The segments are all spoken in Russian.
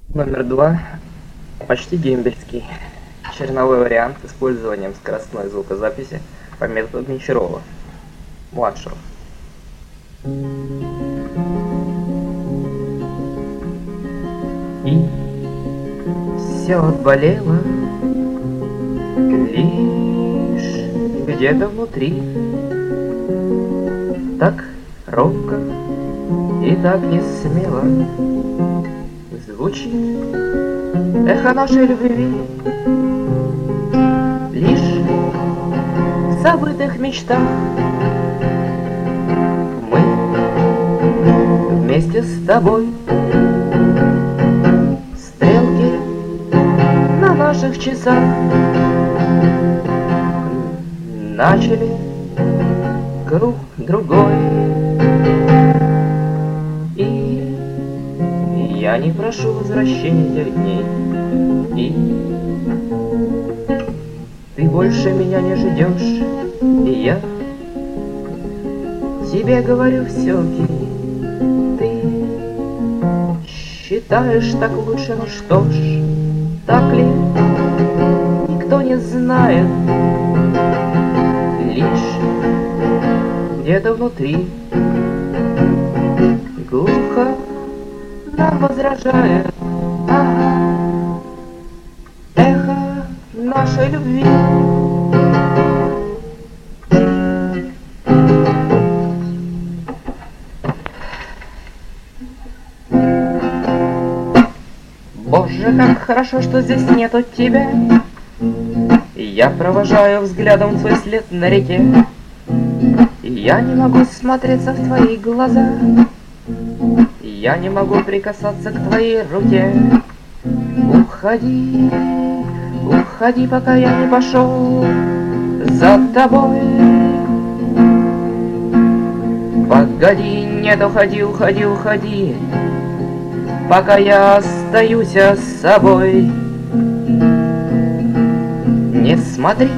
Номер два. Почти дембельский. Черновой вариант с использованием скоростной звукозаписи по методу Гончарова. Младшего. И все отболело лишь где-то внутри. Так робко и так не смело звучит эхо нашей любви. Лишь в забытых мечтах мы вместе с тобой. Стрелки на наших часах начали круг другой. И я не прошу возвращения тех дней. И ты больше меня не ждешь. И я тебе говорю все окей. Ты считаешь так лучше, ну что ж, так ли? Никто не знает. Лишь где-то внутри глухо нам возражает эхо нашей любви. Боже, как хорошо, что здесь нету тебя. Я провожаю взглядом твой след на реке. Я не могу смотреться в твои глаза. Я не могу прикасаться к твоей руке. Уходи, уходи, пока я не пошел за тобой. Погоди, нет, уходи, уходи, уходи, пока я остаюсь с собой. Не смотри,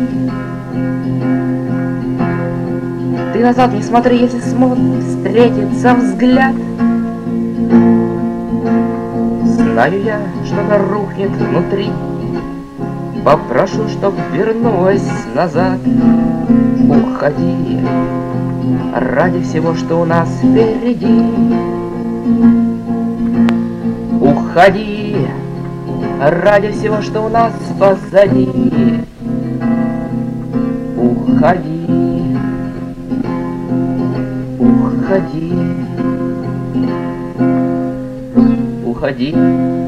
ты назад не смотри, если смотришь, встретится взгляд. Знаю я, что-то рухнет внутри. Попрошу, чтоб вернулась назад. Уходи, ради всего, что у нас впереди. Уходи, ради всего, что у нас позади. Уходи, уходи, уходи.